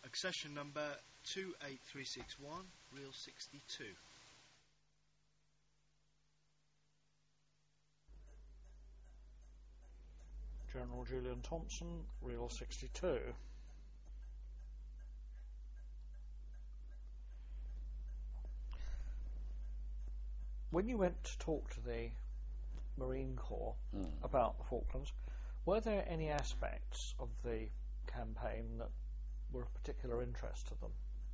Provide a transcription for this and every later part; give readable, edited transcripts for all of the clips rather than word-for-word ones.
Accession number 28361, reel 62. General Julian Thompson, reel 62. When you went to talk to the Marine Corps about the Falklands, were there any aspects of the campaign that were of particular interest to them?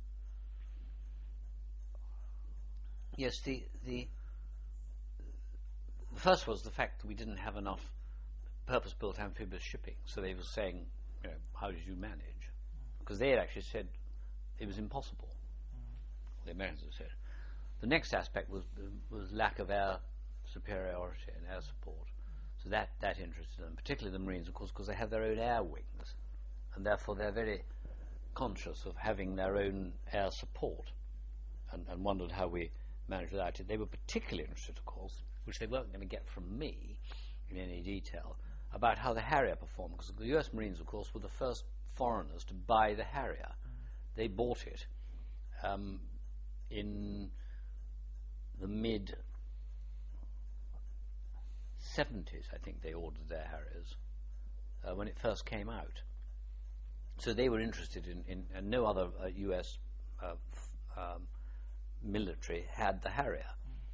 Yes, the first was the fact that we didn't have enough purpose-built amphibious shipping. So they were saying, how did you manage? Because they had actually said it was impossible. The Americans had said. The next aspect was lack of air superiority and air support. So that interested them, particularly the Marines, of course, because they have their own air wings, and therefore they're very conscious of having their own air support, and wondered how we managed without it. They were particularly interested, of course, which they weren't going to get from me in any detail, about how the Harrier performed, because the US Marines, of course, were the first foreigners to buy the Harrier. They bought it in the mid-70s, I think they ordered their Harriers when it first came out. So they were interested in and no other US military had the Harrier.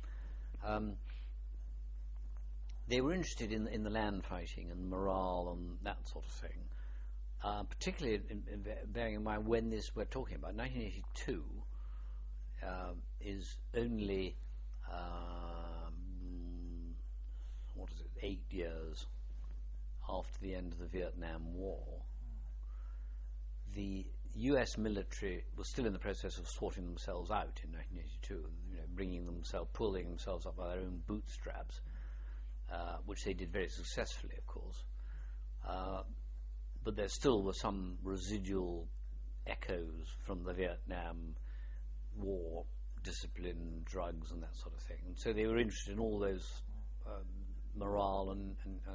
They were interested in the land fighting and morale and that sort of thing, particularly in bearing in mind when we're talking about 1982 is only 8 years after the end of the Vietnam War. The US military was still in the process of sorting themselves out in 1982, pulling themselves up by their own bootstraps, which they did very successfully, of course. But there still were some residual echoes from the Vietnam War, discipline, drugs, and that sort of thing. And so they were interested in all those morale and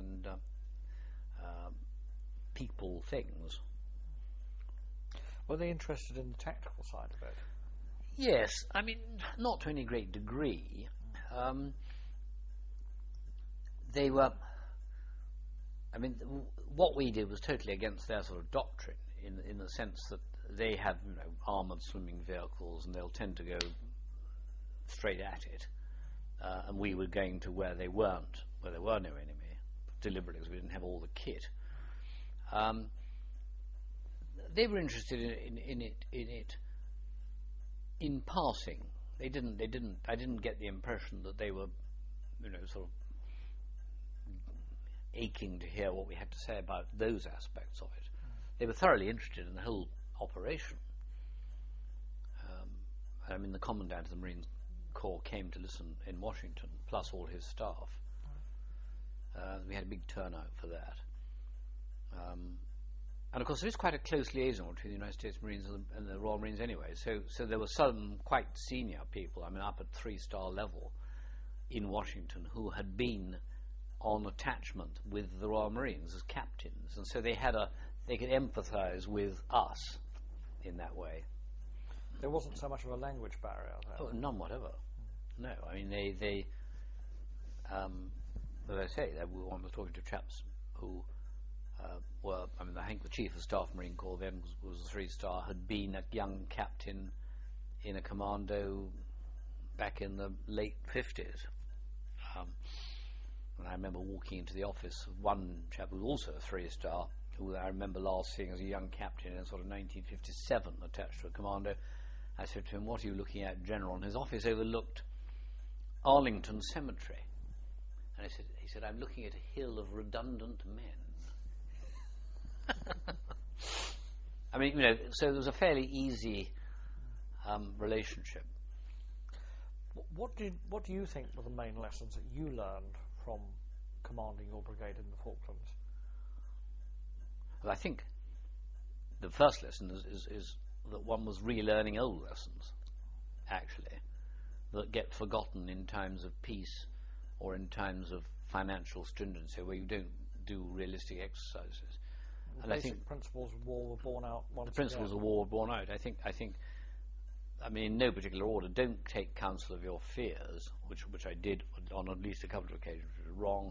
people things. Were they interested in the tactical side of it? Yes, I mean, not to any great degree. They were. I mean, what we did was totally against their sort of doctrine, in the sense that they have armoured swimming vehicles, and they'll tend to go straight at it, and we were going to where there were no enemy, deliberately, because we didn't have all the kit. They were interested in it in passing. I didn't get the impression that they were, sort of aching to hear what we had to say about those aspects of it. They were thoroughly interested in the whole operation. I mean, the commandant of the Marine Corps came to listen in Washington, plus all his staff. We had a big turnout for that. And of course, there is quite a close liaison between the United States Marines and the Royal Marines anyway. So there were some quite senior people, up at 3-star level in Washington, who had been on attachment with the Royal Marines as captains, and so they could empathise with us in that way. There wasn't so much of a language barrier there. Oh, none whatever. No, I mean they as I say, one was talking to chaps who were. I think the Chief of Staff Marine Corps then was a 3-star, had been a young captain in a commando back in the late 50s. And I remember walking into the office of one chap who was also a 3-star, who I remember last seeing as a young captain in sort of 1957, attached to a commando. I said to him, "What are you looking at, General?" And his office overlooked Arlington Cemetery. And he said, "I'm looking at a hill of redundant men." So there was a fairly easy relationship. What do you think were the main lessons that you learned from commanding your brigade in the Falklands? Well, I think the first lesson is that one was relearning old lessons, actually, that get forgotten in times of peace or in times of financial stringency, where you don't do realistic exercises. And basic I think principles of war were borne out once the principles again. of war were borne out. I mean, in no particular order. Don't take counsel of your fears, which I did on at least a couple of occasions, which was wrong.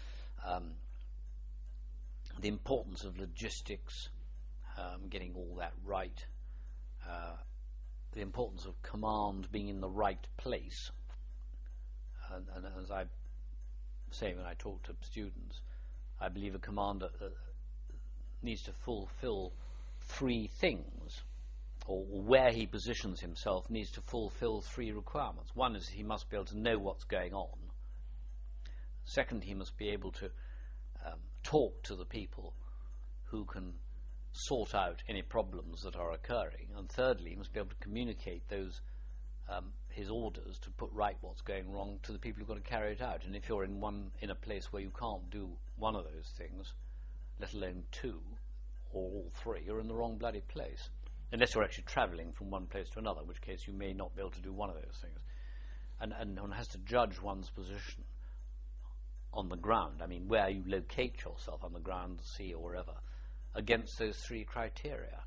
The importance of logistics, getting all that right. The importance of command being in the right place. And as I say when I talk to students, I believe a commander needs to fulfill three things, or where he positions himself needs to fulfill three requirements. One is he must be able to know what's going on. Second, he must be able to talk to the people who can sort out any problems that are occurring. And thirdly, he must be able to communicate those his orders to put right what's going wrong to the people who've got to carry it out. And if you're in a place where you can't do one of those things, let alone two or all three, you're in the wrong bloody place. Unless you're actually travelling from one place to another, in which case you may not be able to do one of those things. And one has to judge one's position on the ground, I mean where you locate yourself on the ground, the sea or wherever, against those three criteria.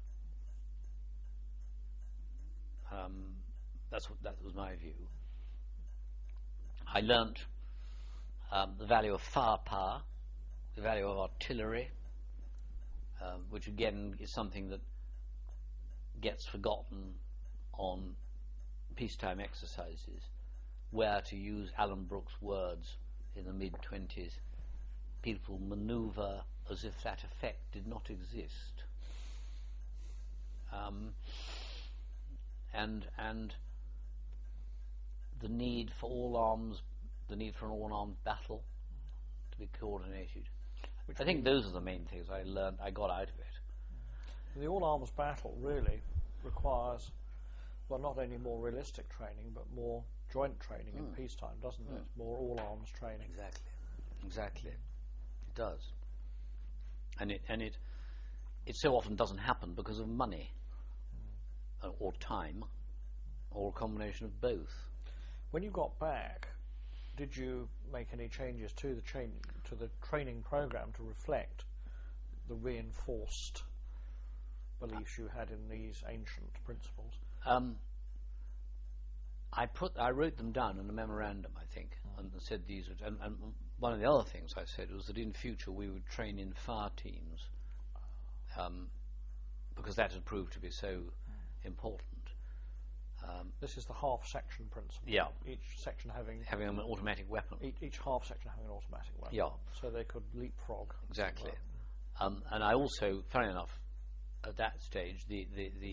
That was my view. I learnt the value of firepower, the value of artillery, which again is something that gets forgotten on peacetime exercises, where, to use Alan Brooks' words in the mid-20s, people manoeuvre as if that effect did not exist. And the need for the need for an all-armed battle to be coordinated. I think those are the main things I got out of it. The all-arms battle really requires, well, not only more realistic training, but more joint training in peacetime, doesn't it? More all-arms training. Exactly. It does. And it so often doesn't happen because of money, or time, or a combination of both. When you got back, did you make any changes to the training program to reflect the reinforced beliefs you had in these ancient principles? I wrote them down in a memorandum, I think, and said these. And one of the other things I said was that in future we would train in fire teams, because that had proved to be so important. This is the half-section principle. Yeah. Each section having an automatic weapon. Each half-section having an automatic weapon. Yeah. So they could leapfrog. Exactly. And I also, funny enough, at that stage, the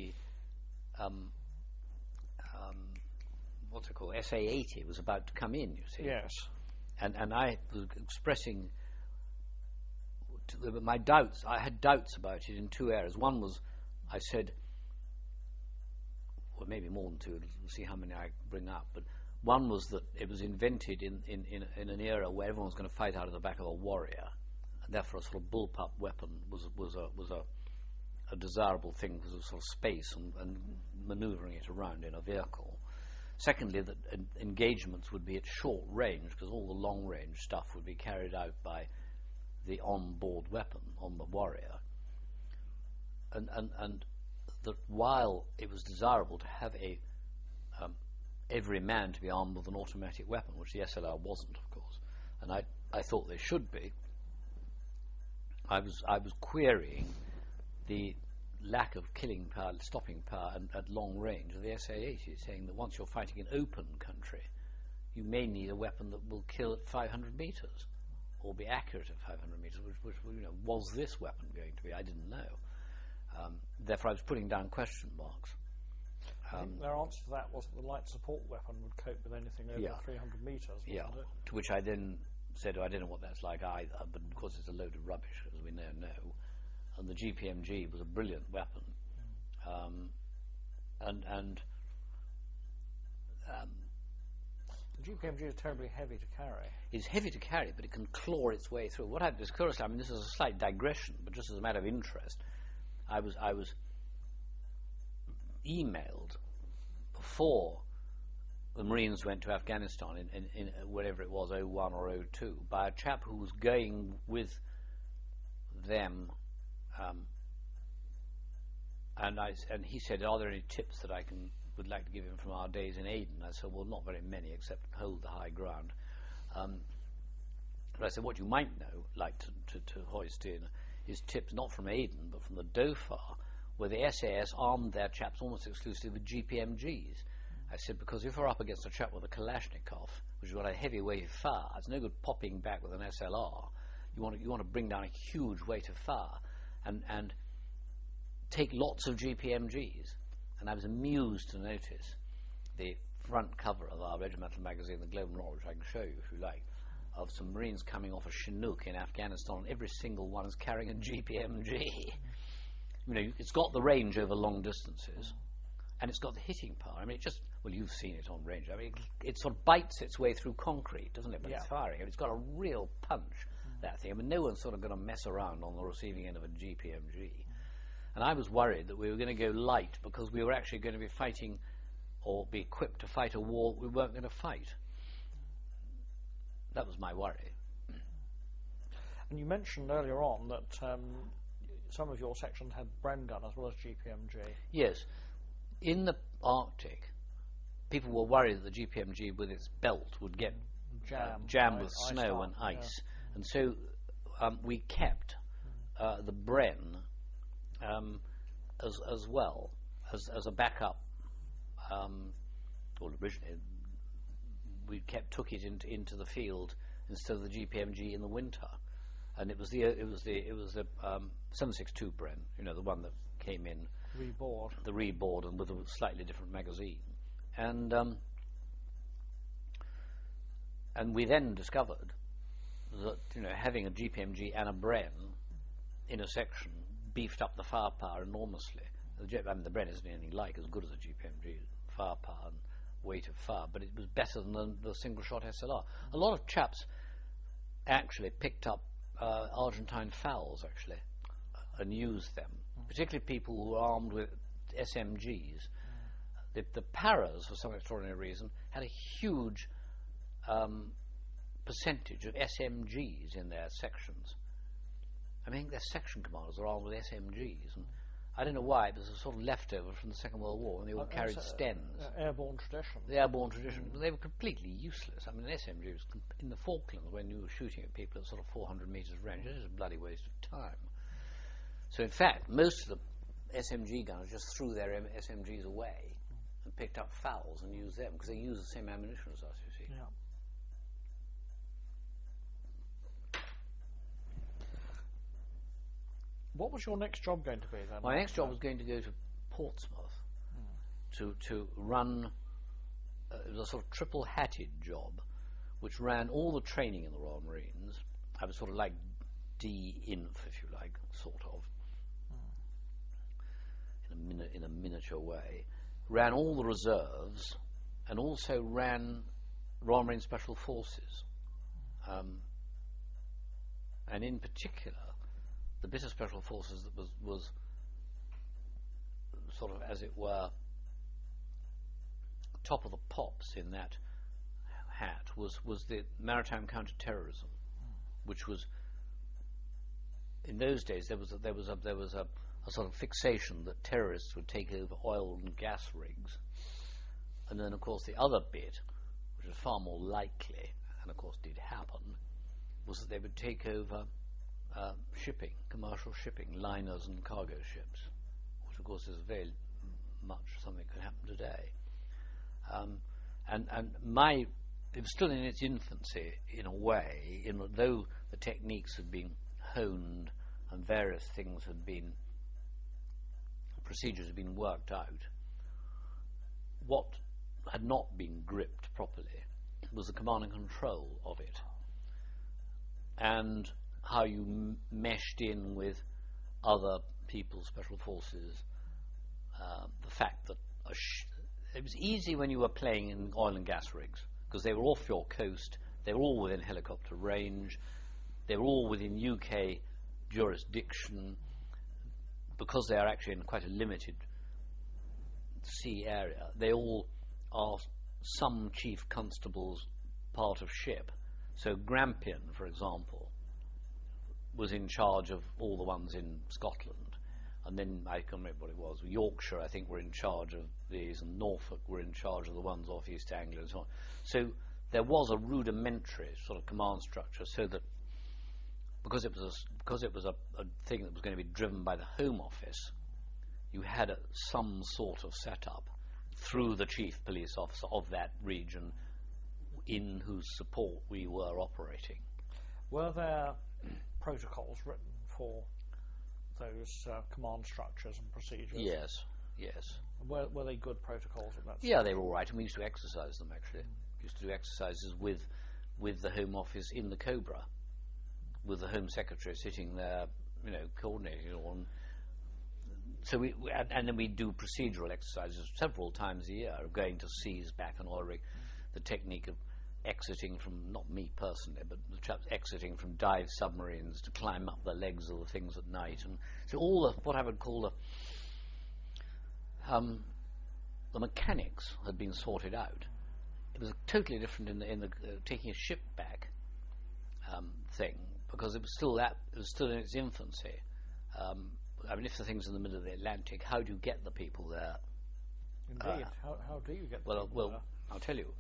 what's it called, SA-80 was about to come in, you see. Yes. And I was expressing my doubts. I had doubts about it in two areas. One was, I said, well, maybe more than two, we'll see how many I bring up, but one was that it was invented in an era where everyone was going to fight out of the back of a warrior, and therefore a sort of bullpup weapon was a desirable thing because of sort of space and manoeuvring it around in a vehicle. Secondly, that engagements would be at short range because all the long-range stuff would be carried out by the on-board weapon on the warrior, and that while it was desirable to have every man to be armed with an automatic weapon, which the SLR wasn't, of course, and I thought they should be, I was querying the lack of killing power, stopping power at long range of the SA-80, saying that once you're fighting in open country, you may need a weapon that will kill at 500 metres, or be accurate at 500 metres, which was this weapon going to be? I didn't know. Therefore, I was putting down question marks. I think their answer to that was that the light support weapon would cope with anything over 300 metres, wasn't it? To which I then said, I don't know what that's like either, but of course it's a load of rubbish, as we now know. And the GPMG was a brilliant weapon. The GPMG is terribly heavy to carry. It's heavy to carry, but it can claw its way through. What happened is, curiously, I mean, this is a slight digression, but just as a matter of interest, I was emailed before the Marines went to Afghanistan in whatever it was, 01 or 02, by a chap who was going with them And he said, "Are there any tips that I would like to give him from our days in Aden?" I said, "Well, not very many, except hold the high ground." But I said, "What you might like to hoist in is tips not from Aden, but from the Dhofar, where the SAS armed their chaps almost exclusively with GPMGs." I said, because if we're up against a chap with a Kalashnikov, which has got a heavy weight of fire, it's no good popping back with an SLR. You want to bring down a huge weight of fire and take lots of GPMGs. And I was amused to notice the front cover of our regimental magazine, the Globe and Roll, which I can show you if you like, of some Marines coming off a Chinook in Afghanistan, and every single one is carrying a GPMG. It's got the range over long distances, and it's got the hitting power. I mean, you've seen it on range. I mean, it sort of bites its way through concrete, doesn't it, when it's firing? It's got a real punch, that thing. I mean, no one's sort of going to mess around on the receiving end of a GPMG. And I was worried that we were going to go light because we were actually going to be fighting or be equipped to fight a war we weren't going to fight. That was my worry. And you mentioned earlier on that some of your sections had Bren gun as well as GPMG. Yes. In the Arctic, people were worried that the GPMG with its belt would get jammed with snow and ice. Yeah. And so we kept the Bren as well as a backup. Well, originally we took it into the field instead of the GPMG in the winter, and it was the 762 Bren, the one that came in the reboard and with a slightly different magazine, and we then discovered that having a GPMG and a Bren in a section beefed up the firepower enormously. The Bren isn't anything like as good as a GPMG firepower and weight of fire, but it was better than the single-shot SLR. A lot of chaps actually picked up Argentine fowls and used them, particularly people who were armed with SMGs. The Paras, for some extraordinary reason, had a huge percentage of SMGs in their sections. I mean, their section commanders are armed with SMGs, and I don't know why, it was a sort of leftover from the Second World War, and they all carried Stens. Airborne tradition. The airborne tradition. But they were completely useless. I mean, an SMG was in the Falklands, when you were shooting at people at sort of 400 metres range, it was a bloody waste of time. So, in fact, most of the SMG gunners just threw their SMGs away and picked up fowls and used them, because they use the same ammunition as us, you see. Yeah. What was your next job going to be then? My next job was going to go to Portsmouth to run. It was a sort of triple-hatted job, which ran all the training in the Royal Marines. I was sort of like D-Inf, if you like, sort of, in a miniature way. Ran all the reserves, and also ran Royal Marine Special Forces, and in particular, the bit of Special Forces that was sort of, as it were, top of the pops in that hat was the maritime counter-terrorism, which was, in those days there was a sort of fixation that terrorists would take over oil and gas rigs, and then of course the other bit, which was far more likely, and of course did happen, was that they would take over shipping, commercial shipping, liners and cargo ships, which of course is very much something that could happen today. It was still in its infancy in a way, though the techniques had been honed and various things procedures had been worked out. What had not been gripped properly was the command and control of it, and how you meshed in with other people's special forces. The fact that it was easy when you were playing in oil and gas rigs, because they were off your coast, they were all within helicopter range, they were all within UK jurisdiction, because they are actually in quite a limited sea area. They all are some chief constable's part of ship. So Grampian, for example, was in charge of all the ones in Scotland, and then I can't remember what it was. Yorkshire, I think, were in charge of these, and Norfolk were in charge of the ones off East Anglia and so on. So there was a rudimentary sort of command structure, so that because it was a thing that was going to be driven by the Home Office, you had some sort of setup through the chief police officer of that region, in whose support we were operating. Were there protocols written for those command structures and procedures? Yes. Were they good protocols at that stage? Yeah, they were all right, and we used to exercise them, actually. We used to do exercises with the Home Office in the Cobra, with the Home Secretary sitting there, coordinating it all. So and then we do procedural exercises several times a year, of going to seize back an oil rig, the technique of exiting from, not me personally, but the chaps exiting from dive submarines to climb up the legs of the things at night, and so all what I would call the mechanics had been sorted out. It was totally different in the taking a ship back thing, because it was still in its infancy. If the thing's in the middle of the Atlantic, how do you get the people there? Indeed. How do you get the people well, there? I'll tell you.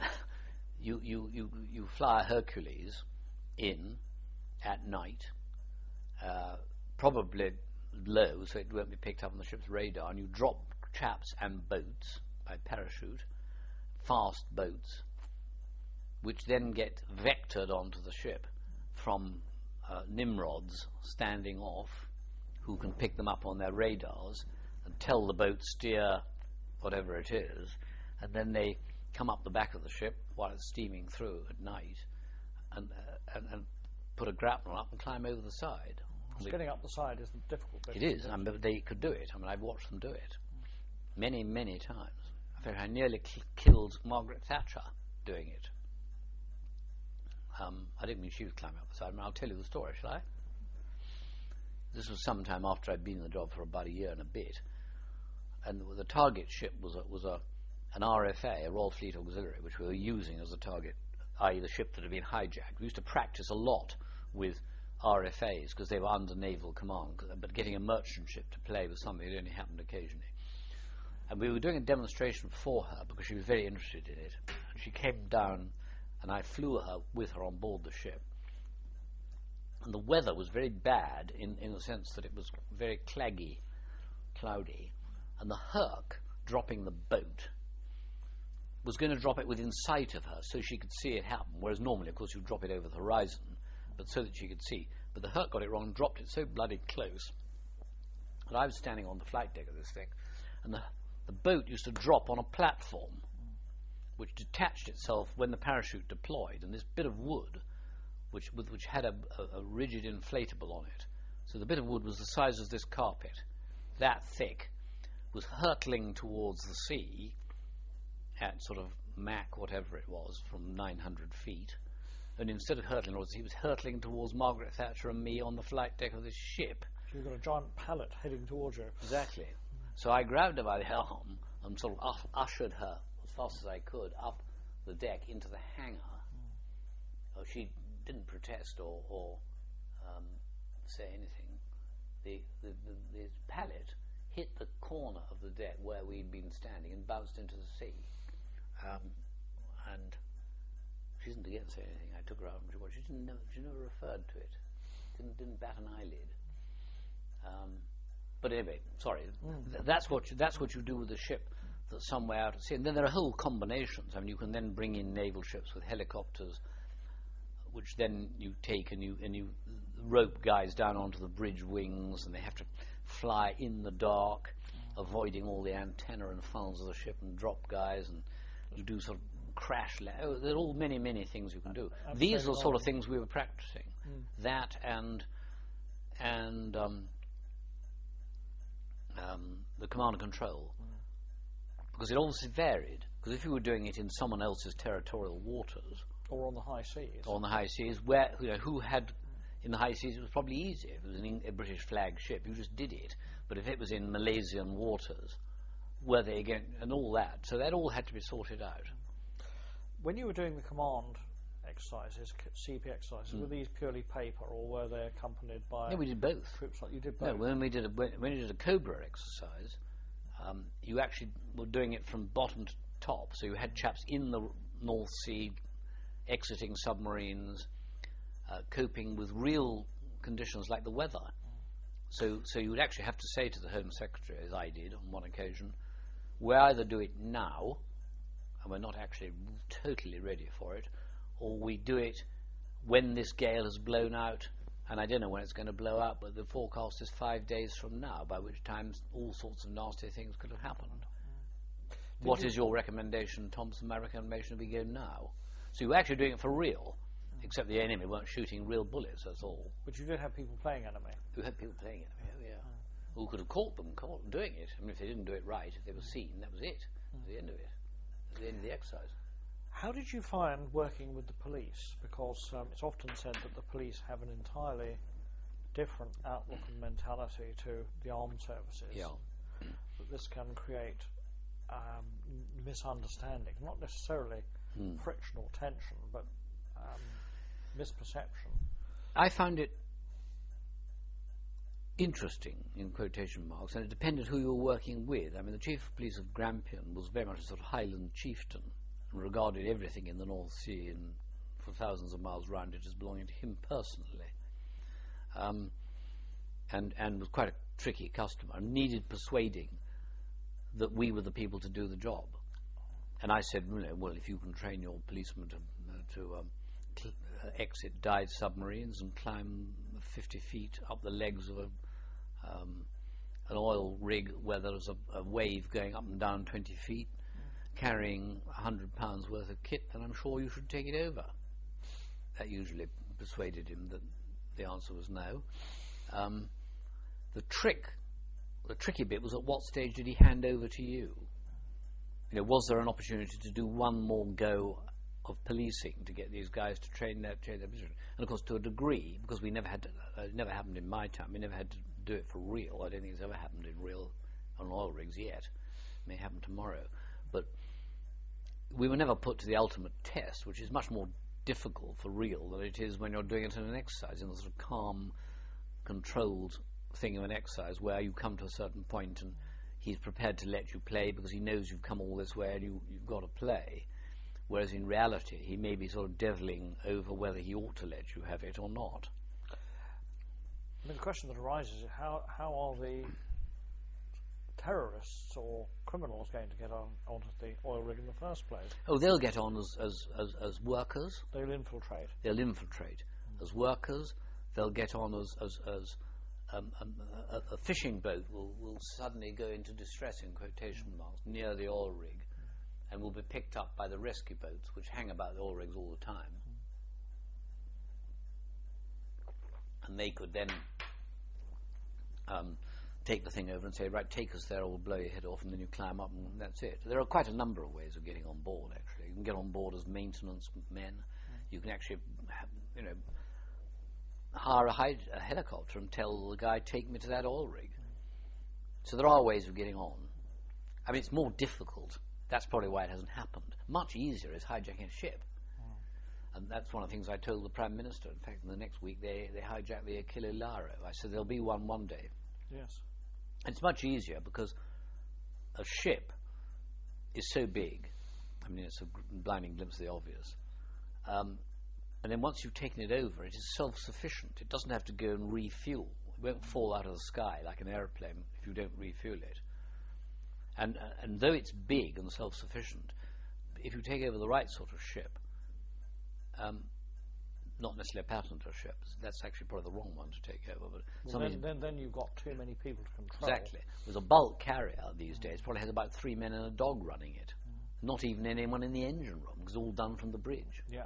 You fly a Hercules in at night, probably low, so it won't be picked up on the ship's radar, and you drop chaps and boats by parachute, fast boats, which then get vectored onto the ship from Nimrods standing off, who can pick them up on their radars and tell the boat steer whatever it is, and then they come up the back of the ship while it's steaming through at night, and put a grapnel up and climb over the side. Getting up the side is the difficult bit. It is, but they could do it. I've watched them do it many, many times. In fact, I nearly killed Margaret Thatcher doing it. I didn't mean she was climbing up the side. I'll tell you the story, shall I? This was sometime after I'd been in the job for about a year and a bit, and the target ship was an RFA, a Royal Fleet Auxiliary, which we were using as a target, i.e. the ship that had been hijacked. We used to practice a lot with RFAs because they were under naval command, but getting a merchant ship to play was something that only happened occasionally. And we were doing a demonstration for her because she was very interested in it. And she came down, and I flew her with her on board the ship. And the weather was very bad in the sense that it was very cloudy, and the Herc, dropping the boat, was going to drop it within sight of her so she could see it happen, whereas normally, of course, you drop it over the horizon, but so that she could see. But the Herc got it wrong and dropped it so bloody close that I was standing on the flight deck of this thing, and the boat used to drop on a platform which detached itself when the parachute deployed, and this bit of wood which had a rigid inflatable on it. So the bit of wood was the size of this carpet, that thick, was hurtling towards the sea at sort of Mach whatever it was, from 900 feet. And instead of hurtling towards, he was hurtling towards Margaret Thatcher and me on the flight deck of this ship. So you've got a giant pallet heading towards you. Exactly. So I grabbed her by the arm and sort of ushered her as fast as I could up the deck into the hangar. Oh, she didn't protest or say anything. The pallet hit the corner of the deck where we'd been standing and bounced into the sea. And she didn't again say anything. I took her out and she never referred to it. Didn't bat an eyelid. But anyway, sorry. That's what you do with a ship that's somewhere out at sea. And then there are whole combinations. You can then bring in naval ships with helicopters, which then you take and you rope guys down onto the bridge wings, and they have to fly in the dark, avoiding all the antenna and funnels of the ship, and drop guys, and you do sort of crash. There are all many things you can do. These are the sort of things we were practicing. That and the command and control, because it obviously varied. Because if you were doing it in someone else's territorial waters, or on the high seas, where who had in the high seas, it was probably easier. If it was a British flag ship, you just did it. But if it was in Malaysian waters, were they again, and all that, so that all had to be sorted out. When you were doing the command exercises, CP exercises, were these purely paper, or were they accompanied by? No, we did both. Troops like you did both. No, when you did a Cobra exercise, you actually were doing it from bottom to top. So you had chaps in the North Sea, exiting submarines, coping with real conditions like the weather. So you would actually have to say to the Home Secretary, as I did on one occasion, we either do it now, and we're not actually totally ready for it, or we do it when this gale has blown out, and I don't know when it's going to blow out, but the forecast is 5 days from now, by which time all sorts of nasty things could have happened. What is your recommendation, Thompson? My recommendation would be go now. So you were actually doing it for real, except the enemy weren't shooting real bullets, that's all. But you did have people playing enemy. You had people playing enemy, oh yeah. Who could have caught them doing it. I mean, if they didn't do it right, if they were seen, that was it. That was the end of it. That was the end of the exercise. How did you find working with the police? Because it's often said that the police have an entirely different outlook and mentality to the armed services. Yeah. That this can create misunderstanding, not necessarily friction or tension, but misperception. I found it interesting, in quotation marks, and it depended who you were working with. I mean, the Chief of Police of Grampian was very much a sort of Highland chieftain, and regarded everything in the North Sea and for thousands of miles round it as belonging to him personally, and was quite a tricky customer, and needed persuading that we were the people to do the job. And I said, well, if you can train your policemen to exit dive submarines and climb 50 feet up the legs of an oil rig where there's a wave going up and down 20 feet, carrying £100 worth of kit, then I'm sure you should take it over. That usually persuaded him that the answer was no. The tricky bit was, at what stage did he hand over to you? Was there an opportunity to do one more go of policing to get these guys to train their position? And of course, to a degree, because we never had to, it never happened in my time, we never had to do it for real. I don't think it's ever happened in real on oil rigs yet. It may happen tomorrow. But we were never put to the ultimate test, which is much more difficult for real than it is when you're doing it in an exercise, in the sort of calm, controlled thing of an exercise where you come to a certain point and he's prepared to let you play because he knows you've come all this way and you've got to play. Whereas in reality, he may be sort of deviling over whether he ought to let you have it or not. I mean, the question that arises is how are the terrorists or criminals going to get onto the oil rig in the first place? Oh, they'll get on as workers. They'll infiltrate. They'll infiltrate as workers. They'll get on as a fishing boat will suddenly go into distress, in quotation marks, near the oil rig, and will be picked up by the rescue boats, which hang about the oil rigs all the time. And they could then take the thing over and say, right, take us there or we'll blow your head off, and then you climb up and that's it. There are quite a number of ways of getting on board, actually. You can get on board as maintenance men. You can actually hire a helicopter and tell the guy, take me to that oil rig. So there are ways of getting on. I mean, it's more difficult. That's probably why it hasn't happened. Much easier is hijacking a ship. And that's one of the things I told the Prime Minister. In fact, in the next week they hijacked the Achille Lauro. I said there'll be one day. Yes. And it's much easier because a ship is so big. I mean, it's a blinding glimpse of the obvious. And then once you've taken it over, it is self-sufficient. It doesn't have to go and refuel. It won't fall out of the sky like an airplane if you don't refuel it. And though it's big and self-sufficient, if you take over the right sort of ship, not necessarily a passenger ship, that's actually probably the wrong one to take over. But then you've got too many people to control. Exactly. There's a bulk carrier these days, probably has about 3 men and a dog running it. Not even anyone in the engine room, because it's all done from the bridge. Yeah.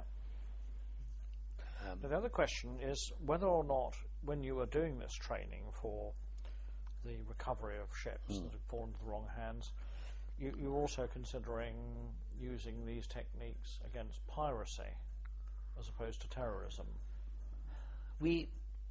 The other question is whether or not, when you were doing this training for the recovery of ships that have fallen into the wrong hands, you're also considering using these techniques against piracy as opposed to terrorism. We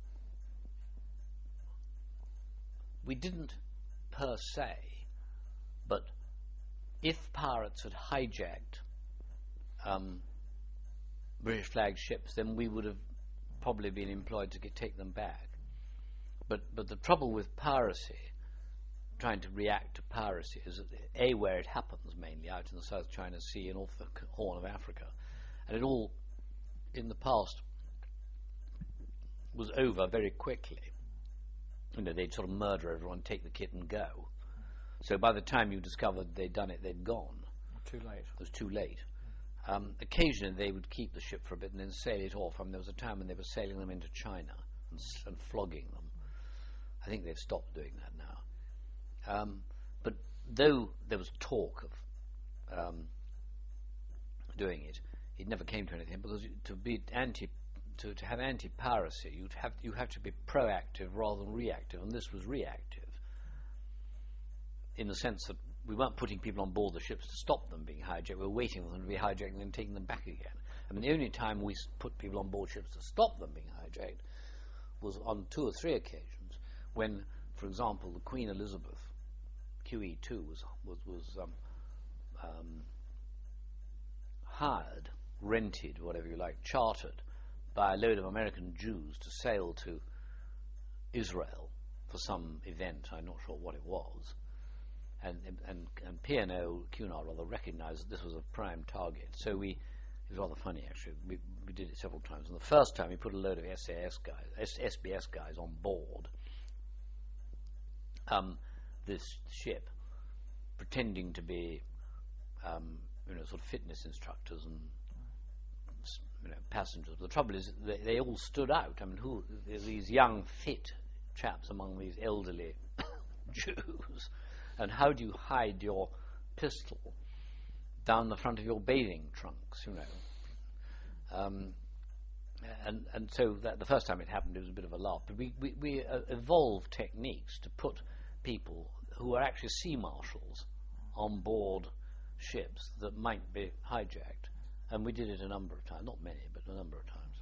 didn't per se, but if pirates had hijacked British flag ships, then we would have probably been employed to take them back. But the trouble with piracy, trying to react to piracy, is that where it happens mainly out in the South China Sea and off the Horn of Africa, and it all in the past was over very quickly. They'd sort of murder everyone, take the kit and go. So by the time you discovered they'd done it, they'd gone. Too late. It was too late. Occasionally they would keep the ship for a bit and then sail it off. There was a time when they were sailing them into China and flogging them. I think they've stopped doing that now. But though there was talk of doing it, it never came to anything, because to have anti-piracy, you have to be proactive rather than reactive, and this was reactive in the sense that we weren't putting people on board the ships to stop them being hijacked. We were waiting for them to be hijacked and then taking them back again. The only time we put people on board ships to stop them being hijacked was on 2 or 3 occasions when, for example, the Queen Elizabeth QE2 was hired, rented, whatever you like, chartered by a load of American Jews to sail to Israel for some event. I'm not sure what it was. And P&O, Cunard rather, recognised that this was a prime target. So it was rather funny actually. We did it several times. And the first time we put a load of SAS guys, SBS guys on board this ship, pretending to be sort of fitness instructors and passengers. But the trouble is they all stood out. These young, fit chaps among these elderly Jews. And how do you hide your pistol down the front of your bathing trunks, and so that the first time it happened, it was a bit of a laugh. But we evolved techniques to put people who are actually sea marshals on board ships that might be hijacked, and we did it a number of times, not many, but a number of times.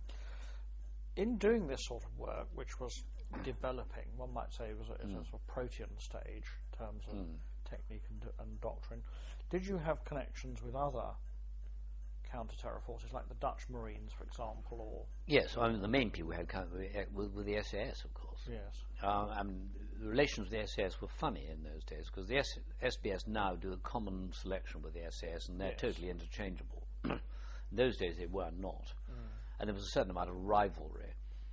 In doing this sort of work, which was developing, one might say it was a sort of protean stage in terms of technique and doctrine, did you have connections with other counter-terror forces, like the Dutch Marines, for example, or... Yes, the main people we had with the SAS, of course. Yes. The relations with the SAS were funny in those days, because the SBS now do a common selection with the SAS, and they're totally interchangeable. In those days they were not. And there was a certain amount of rivalry.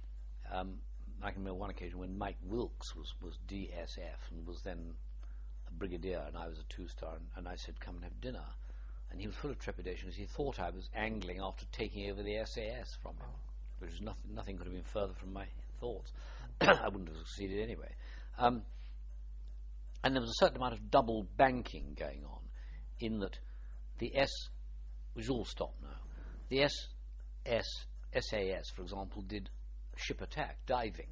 I can remember one occasion when Mike Wilkes was DSF and was then a brigadier, and I was a 2-star, and I said, come and have dinner. And he was full of trepidation because he thought I was angling after taking over the SAS from him, which is nothing could have been further from my thoughts. I wouldn't have succeeded anyway. And there was a certain amount of double banking going on, in that which is all stopped now, the SAS, for example, did ship attack, diving.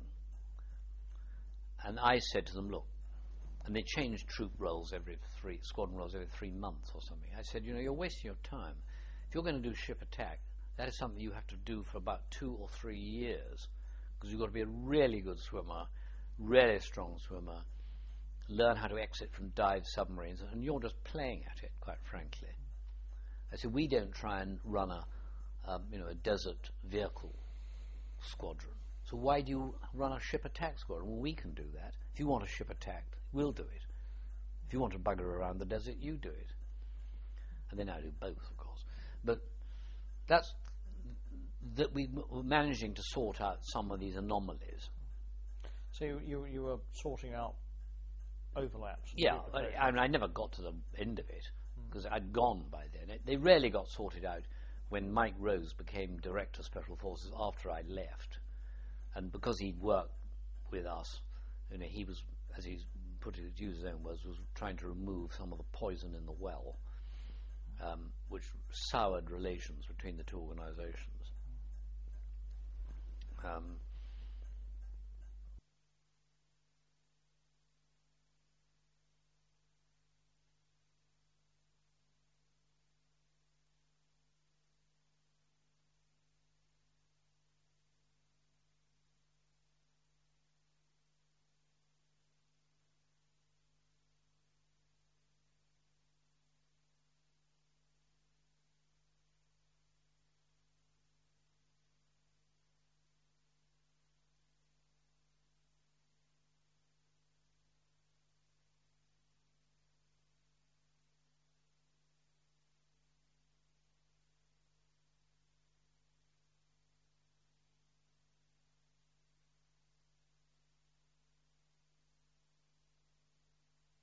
And I said to them, look, and they changed troop roles squadron roles every 3 months or something. I said, you're wasting your time. If you're going to do ship attack, that is something you have to do for about 2 or 3 years, because you've got to be a really good swimmer, really strong swimmer, learn how to exit from dive submarines, and you're just playing at it, quite frankly. I said, we don't try and run a desert vehicle squadron. So why do you run a ship attack squadron? Well, we can do that. If you want a ship attacked, we'll do it. If you want to bugger around the desert, you do it. And they now do both, of course. But that's that we were managing to sort out some of these anomalies. So you were sorting out overlaps? Yeah, I never got to the end of it, because I'd gone by then. They rarely got sorted out when Mike Rose became Director of Special Forces after I left. And because he'd worked with us, he was, as he's put it, use his own words, was trying to remove some of the poison in the well, which soured relations between the two organisations.